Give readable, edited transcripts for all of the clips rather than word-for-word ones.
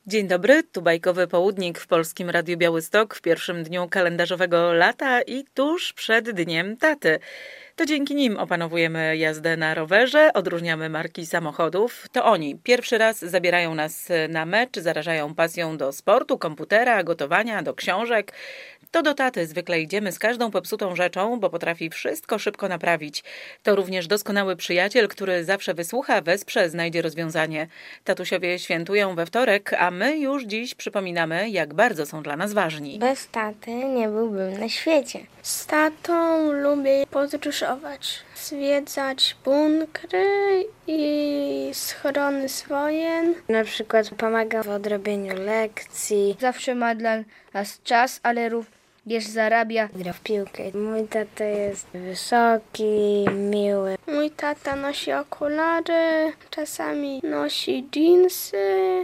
Dzień dobry, tu Bajkowy Południk w Polskim Radiu Białystok w pierwszym dniu kalendarzowego lata i tuż przed Dniem Taty. To dzięki nim opanowujemy jazdę na rowerze, odróżniamy marki samochodów. To oni pierwszy raz zabierają nas na mecz, zarażają pasją do sportu, komputera, gotowania, do książek. To do taty zwykle idziemy z każdą popsutą rzeczą, bo potrafi wszystko szybko naprawić. To również doskonały przyjaciel, który zawsze wysłucha, wesprze, znajdzie rozwiązanie. Tatusiowie świętują we wtorek, a my już dziś przypominamy, jak bardzo są dla nas ważni. Bez taty nie byłbym na świecie. Z tatą lubię podróżować, zwiedzać bunkry i schrony z wojen. Na przykład pomaga w odrobieniu lekcji. Zawsze ma dla nas czas, ale również zarabia. Gra w piłkę. Mój tata jest wysoki, miły. Mój tata nosi okulary, czasami nosi dżinsy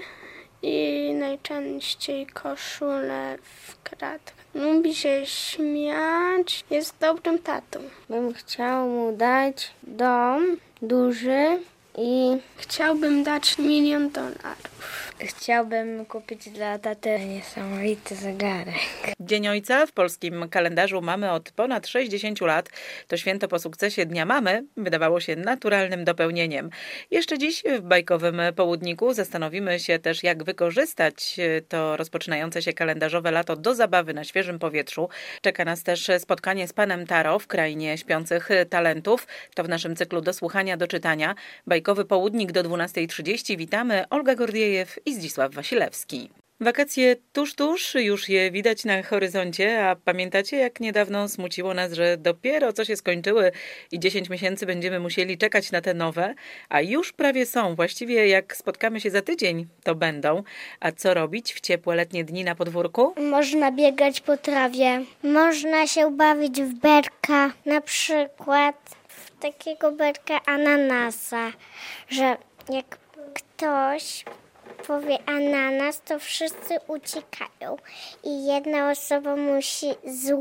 i najczęściej koszulę w kratkach. Lubi się śmiać, jest dobrym tatą. Bym chciał mu dać dom duży i Chciałbym dać $1 000 000. chciałbym kupić dla taty niesamowity zegarek. Dzień Ojca w polskim kalendarzu mamy od ponad 60 lat. To święto po sukcesie Dnia Mamy wydawało się naturalnym dopełnieniem. Jeszcze dziś w Bajkowym Południku zastanowimy się też, jak wykorzystać to rozpoczynające się kalendarzowe lato do zabawy na świeżym powietrzu. Czeka nas też spotkanie z panem Taro w Krainie Śpiących Talentów. To w naszym cyklu do słuchania, do czytania. Bajkowy Południk do 12:30. Witamy, Olga Gordiejew i Zdzisław Wasilewski. Wakacje tuż, już je widać na horyzoncie, a pamiętacie, jak niedawno smuciło nas, że dopiero co się skończyły i 10 miesięcy będziemy musieli czekać na te nowe, a już prawie są. Właściwie jak spotkamy się za tydzień, to będą. A co robić w ciepłe letnie dni na podwórku? Można biegać po trawie, można się bawić w berka, na przykład w takiego berka ananasa, że jak ktoś powie ananas, to wszyscy uciekają i jedna osoba musi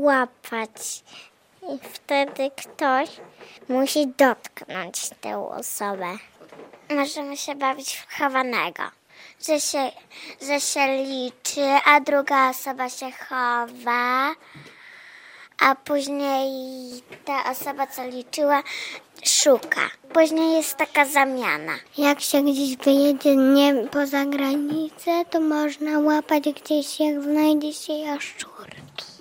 złapać i wtedy ktoś musi dotknąć tę osobę. Możemy się bawić w chowanego, że się liczy, a druga osoba się chowa, a później ta osoba, co liczyła, szuka. Później jest taka zamiana. Jak się gdzieś wyjedzie nie poza granicę, to można łapać gdzieś, jak znajdzie się jaszczurki.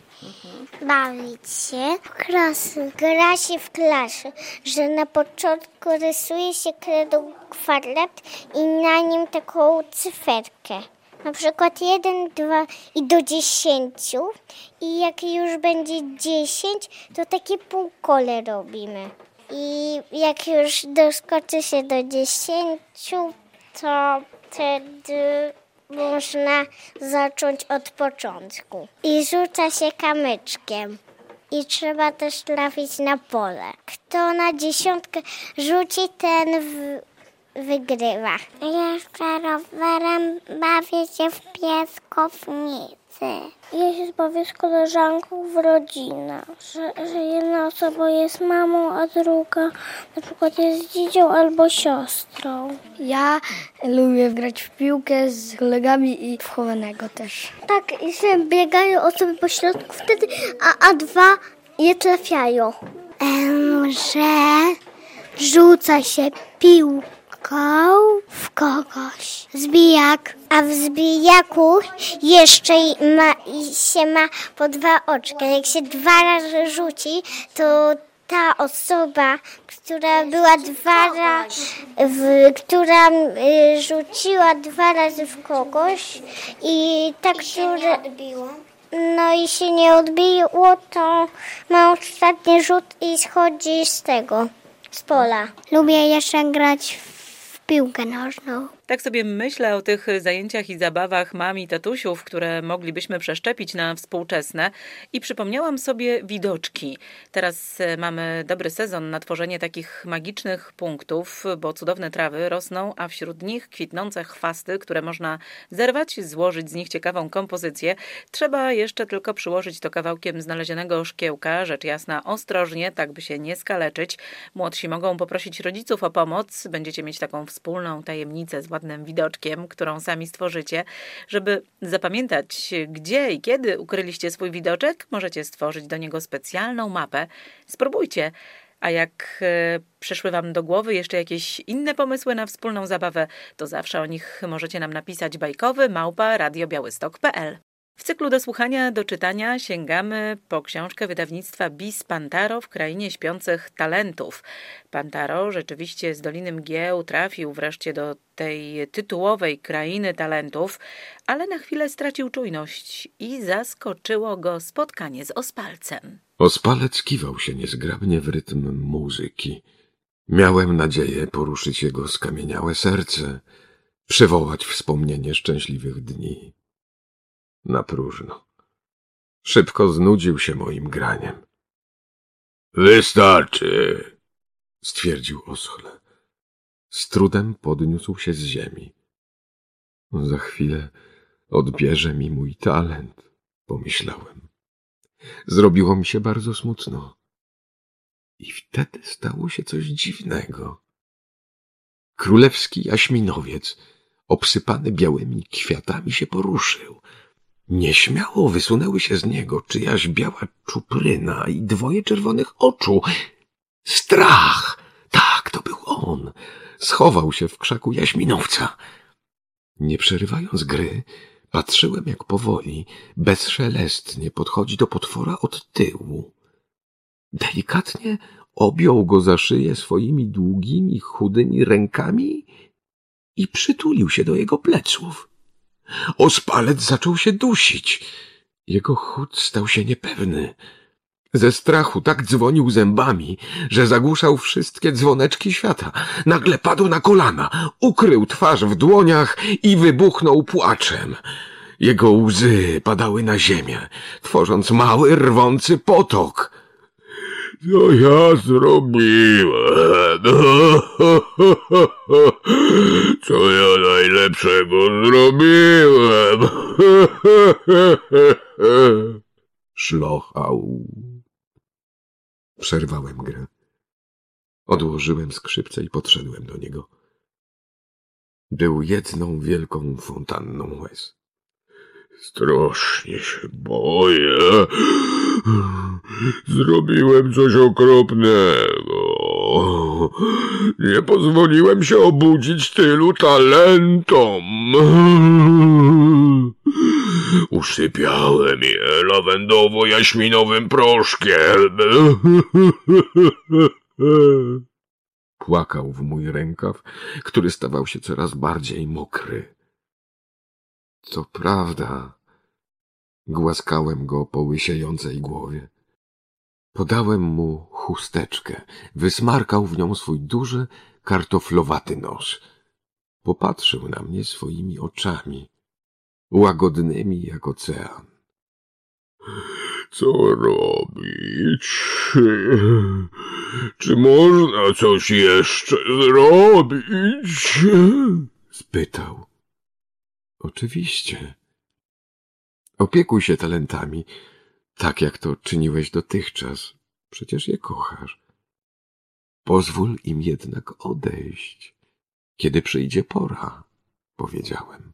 Bawić się w klasy. Gra się w klasie, że na początku rysuje się kredą kwadrat i na nim taką cyferkę. Na przykład 1, 2 i do 10. I jak już będzie 10, to takie półkole robimy. I jak już doskoczy się do 10, to wtedy można zacząć od początku. I rzuca się kamyczkiem. I trzeba też trafić na pole. Kto na 10 rzuci, ten wygrywa. Jeszcze rowerem bawię się w piaskownicy. Ja się bawię z koleżanką w rodzinę, że jedna osoba jest mamą, a druga na przykład jest dzidzią albo siostrą. Ja lubię grać w piłkę z kolegami i w chowanego też. Tak, i się biegają osoby po środku wtedy, a dwa je trafiają. Że rzuca się piłką w kogoś. Zbijak. A w zbijaku jeszcze się ma po 2 oczka. Jak się 2 razy rzuci, to ta osoba, która była która rzuciła 2 razy w kogoś i ta, która no i się nie odbiło, to ma ostatni rzut i schodzi z pola. Lubię jeszcze grać w piłkę nożną. Tak sobie myślę o tych zajęciach i zabawach mam i tatusiów, które moglibyśmy przeszczepić na współczesne i przypomniałam sobie widoczki. Teraz mamy dobry sezon na tworzenie takich magicznych punktów, bo cudowne trawy rosną, a wśród nich kwitnące chwasty, które można zerwać, złożyć z nich ciekawą kompozycję. Trzeba jeszcze tylko przyłożyć to kawałkiem znalezionego szkiełka, rzecz jasna ostrożnie, tak by się nie skaleczyć. Młodsi mogą poprosić rodziców o pomoc, będziecie mieć taką wspólną tajemnicę z ładnym widoczkiem, którą sami stworzycie. Żeby zapamiętać, gdzie i kiedy ukryliście swój widoczek, możecie stworzyć do niego specjalną mapę. Spróbujcie. A jak przyszły Wam do głowy jeszcze jakieś inne pomysły na wspólną zabawę, to zawsze o nich możecie nam napisać bajkowy@radiobiałystok.pl. W cyklu do słuchania, do czytania sięgamy po książkę wydawnictwa Bis Pantaro w Krainie Śpiących Talentów. Pantaro rzeczywiście z Doliny Mgieł trafił wreszcie do tej tytułowej Krainy Talentów, ale na chwilę stracił czujność i zaskoczyło go spotkanie z Ospalcem. Ospalec kiwał się niezgrabnie w rytm muzyki. Miałem nadzieję poruszyć jego skamieniałe serce, przywołać wspomnienie szczęśliwych dni. Na próżno. Szybko znudził się moim graniem. Wystarczy, stwierdził oschle. Z trudem podniósł się z ziemi. Za chwilę odbierze mi mój talent, pomyślałem. Zrobiło mi się bardzo smutno. I wtedy stało się coś dziwnego. Królewski jaśminowiec, obsypany białymi kwiatami, się poruszył. Nieśmiało wysunęły się z niego czyjaś biała czupryna i 2 czerwonych oczu. Strach! Tak, to był on. Schował się w krzaku jaśminowca. Nie przerywając gry, patrzyłem, jak powoli, bezszelestnie podchodzi do potwora od tyłu. Delikatnie objął go za szyję swoimi długimi, chudymi rękami i przytulił się do jego pleców. Ospalec zaczął się dusić. Jego chód stał się niepewny. Ze strachu tak dzwonił zębami, że zagłuszał wszystkie dzwoneczki świata. Nagle padł na kolana, ukrył twarz w dłoniach i wybuchnął płaczem. Jego łzy padały na ziemię, tworząc mały, rwący potok. Co ja zrobiłem? Co ja najlepszego zrobiłem? Szlochał. Przerwałem grę. Odłożyłem skrzypce i podszedłem do niego. Był jedną wielką fontanną łez. Strasznie się boję. Zrobiłem coś okropnego. Nie pozwoliłem się obudzić tylu talentom. Usypiałem je lawendowo-jaśminowym proszkiem. Płakał w mój rękaw, który stawał się coraz bardziej mokry. Co prawda, głaskałem go po łysiejącej głowie. Podałem mu chusteczkę, wysmarkał w nią swój duży, kartoflowaty nos. Popatrzył na mnie swoimi oczami, łagodnymi jak ocean. Co robić? Czy można coś jeszcze zrobić? Spytał. Oczywiście. Opiekuj się talentami, tak jak to czyniłeś dotychczas. Przecież je kochasz. Pozwól im jednak odejść, kiedy przyjdzie pora, powiedziałem.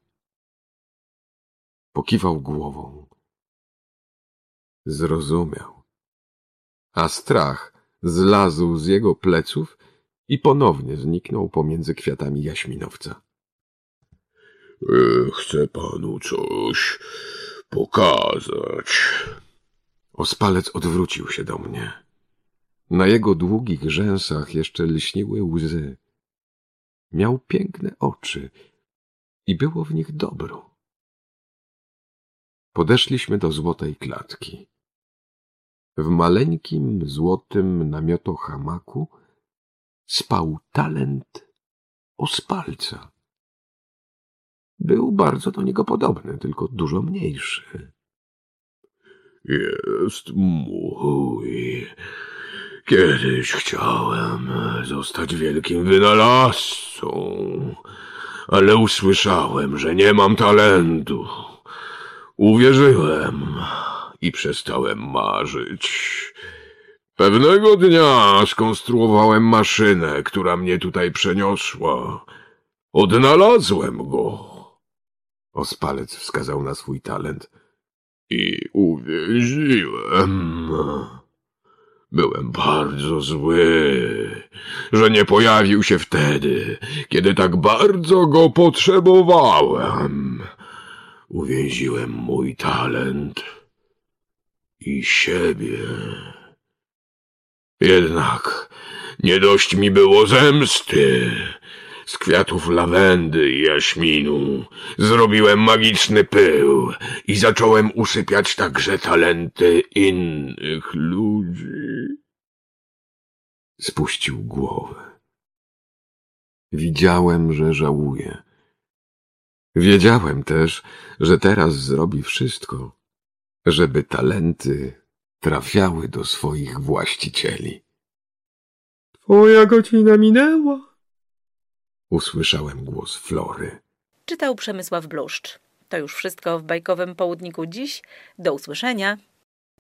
Pokiwał głową. Zrozumiał. A strach zlazł z jego pleców i ponownie zniknął pomiędzy kwiatami jaśminowca. Chcę panu coś pokazać. Ospalec odwrócił się do mnie. Na jego długich rzęsach jeszcze lśniły łzy. Miał piękne oczy i było w nich dobro. Podeszliśmy do złotej klatki. W maleńkim, złotym namiotohamaku spał talent Ospalca. Był bardzo do niego podobny, tylko dużo mniejszy. Jest mój. Kiedyś chciałem zostać wielkim wynalazcą, ale usłyszałem, że nie mam talentu. Uwierzyłem i przestałem marzyć. Pewnego dnia skonstruowałem maszynę, która mnie tutaj przeniosła. Odnalazłem go. Ospalec wskazał na swój talent. I uwięziłem. Byłem bardzo zły, że nie pojawił się wtedy, kiedy tak bardzo go potrzebowałem. Uwięziłem mój talent i siebie. Jednak nie dość mi było zemsty. Z kwiatów lawendy i jaśminu zrobiłem magiczny pył i zacząłem usypiać także talenty innych ludzi. Spuścił głowę. Widziałem, że żałuje. Wiedziałem też, że teraz zrobi wszystko, żeby talenty trafiały do swoich właścicieli. Twoja godzina minęła. Usłyszałem głos Flory. Czytał Przemysław Bluszcz. To już wszystko w bajkowym południku dziś. Do usłyszenia.